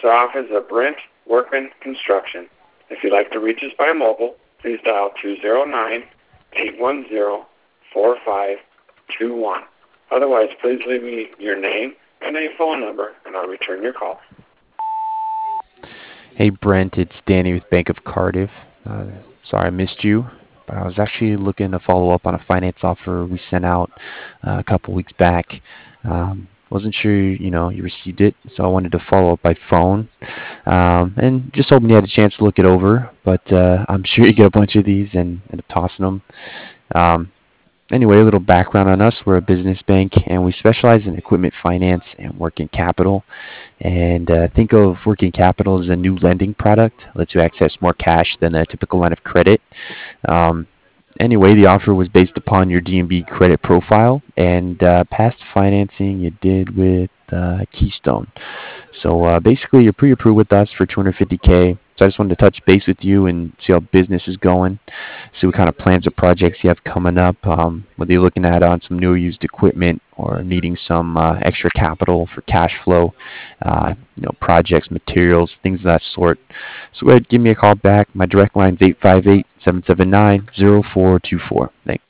our office at Brent Workman Construction. If you'd like to reach us by mobile, please dial 209-810-4521. Otherwise, please leave me your name and a phone number, and I'll return your call. Hey Brent, it's Danny with Bank of Cardiff. Sorry I missed you, but I was actually looking to follow up on a finance offer we sent out a couple weeks back. Wasn't sure you received it, so I wanted to follow up by phone, and just hoping you had a chance to look it over. But I'm sure you get a bunch of these and end up tossing them. Um, Anyway, a little background on us. We're a business bank and we specialize in equipment finance and working capital. And think of working capital as a new lending product, lets you access more cash than a typical line of credit. Um, Anyway, the offer was based upon your DNB credit profile and past financing you did with Keystone. So basically, you're pre-approved with us for 250K. So I just wanted to touch base with you and see how business is going, see what kind of plans or projects you have coming up, whether you're looking at on some new or used equipment or needing some extra capital for cash flow, projects, materials, things of that sort. So go ahead, give me a call back. My direct line is 858-779-0424. Thanks.